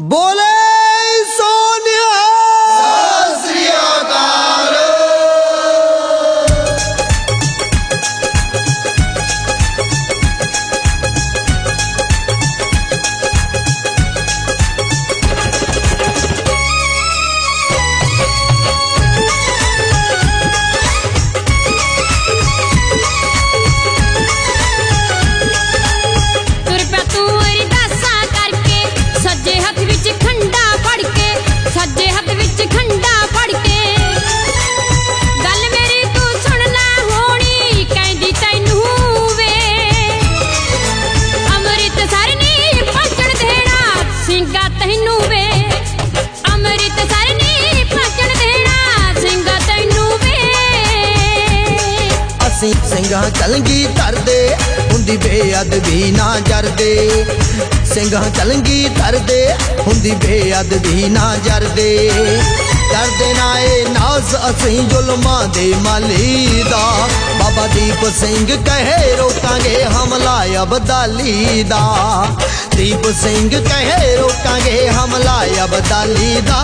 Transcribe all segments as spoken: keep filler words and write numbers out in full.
बोले सोनिया श्री अकाल। ਸਿੰਘਾਂ ਕਲੰਗੀ ਧਰਦੇ ਹੁੰਦੀ ਬੇਅਦਬੀ ਨਾ ਜਰਦੇ। ਸਿੰਘਾਂ ਕਲੰਗੀ ਧਰਦੇ ਹੁੰਦੀ ਬੇਅਦਬੀ ਨਾ ਜਰਦੇ। ਕਰਦੇ ਨਾ ਇਹ ਨਾਜ਼ ਅਸੀਂ ਜ਼ੁਲਮਾਂ ਦੇ ਮਾਲੀ ਦਾ। ਬਾਬਾ ਦੀਪ ਸਿੰਘ ਕਹੇ ਰੋਕਾਂਗੇ ਹਮਲਾ ਅਬਦਾਲੀ ਦਾ। ਦੀਪ ਸਿੰਘ ਕਹੇ ਰੋਕਾਂਗੇ ਹਮਲਾ ਅਬਦਾਲੀ ਦਾ।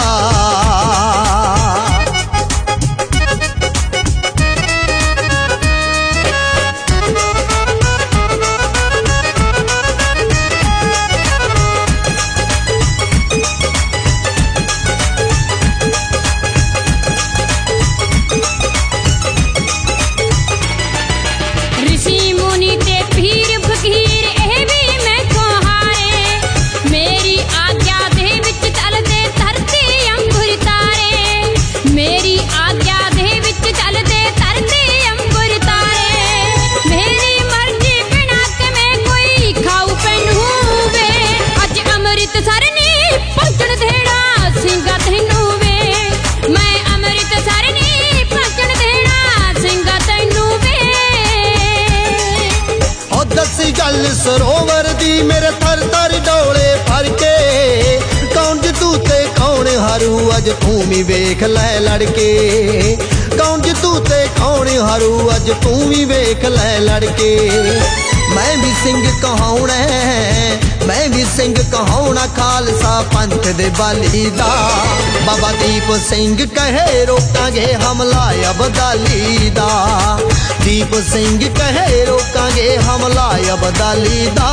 गल सरोवर दी मेरे थर थर डोले फर के। कौन जितू ते कौन हरू अज तू भी वेख लै लड़के। कौन जितू ते कौन हरू अज तू भी वेख लै लड़के। मैं भी सिंह कहाउणा मैं भी सिंह कहाउणा खालसा पंथ दे बाली दा। बाबा दीप सिंह कहे रोकांगे हमला अबदाली दा। दीप सिंह कहे रोकांगे हमला अबदाली दा।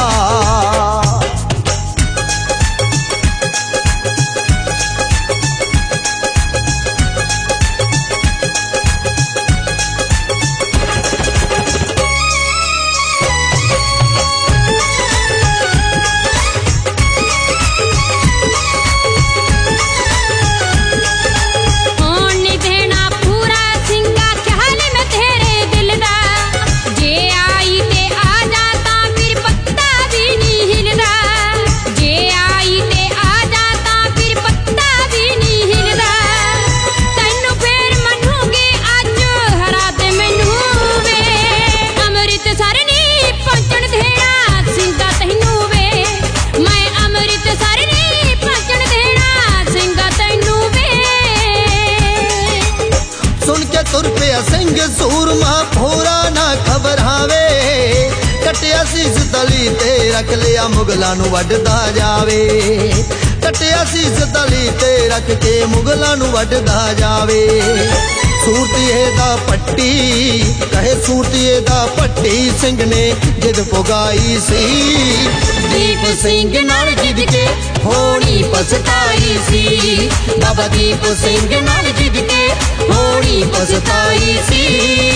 सिंह सूरमा भोरा ना घबरावे। कटिया सीस तली ते रख लिया मुगलां नूं वड्डदा जावे। कटिया सीस तली ते रख के मुगलां नूं वड्डदा जावे। सूरतीए दा पट्टी कहे सूरतीए दा पट्टी सिंह ने जिद पुगाई सी। दीप सिंह नाल जिद के होनी पछताई सी। बाबा दीप सिंह नाल जिद के होनी पछताई सी।